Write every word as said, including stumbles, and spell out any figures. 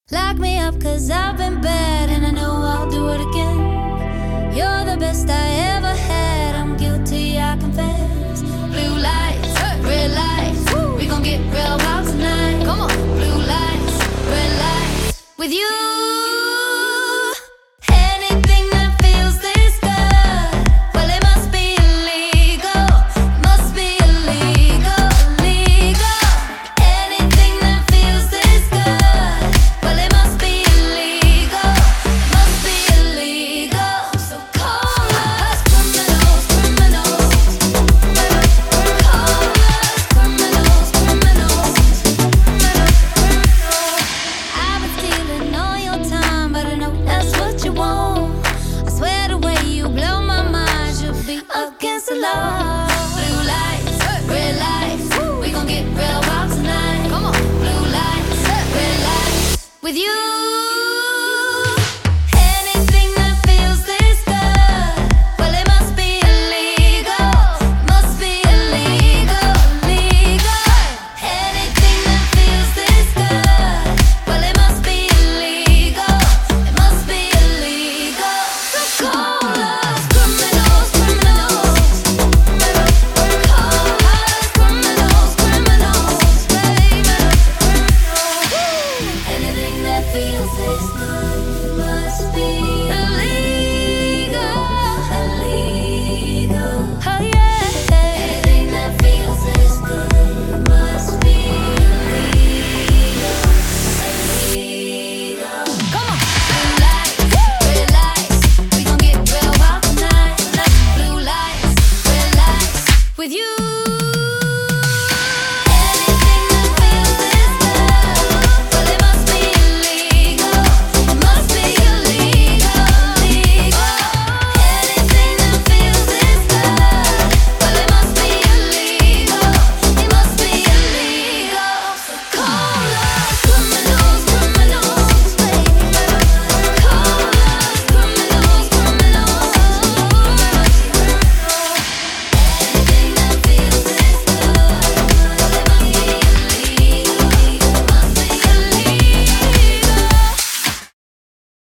Lock me up cause I've been bad and I know I'll do it again. You're the best I ever had, I'm guilty, I confess. Blue lights, red lights, we gon' get real wild tonight. Come on. Blue lights, red lights, with you. Anything that feels this good, well it must be illegal, must be illegal, illegal. Anything that feels this good, well it must be illegal, must be illegal. So call us criminals, criminals. Call us criminals, criminals. I've been stealing all your time, but I know that's what you want. I swear the way you blow my mind should be against the law. Blue lights, red lights, we gon' get real wild tonight. Come on. Blue lights, red lights, with you. Anything that feels this good, well it must be illegal, must be illegal, illegal. Anything that feels this good, well it must be illegal, it must be illegal. So call us criminals, criminals. Call us criminals, criminals, baby. Anything that feels this good must be illegal.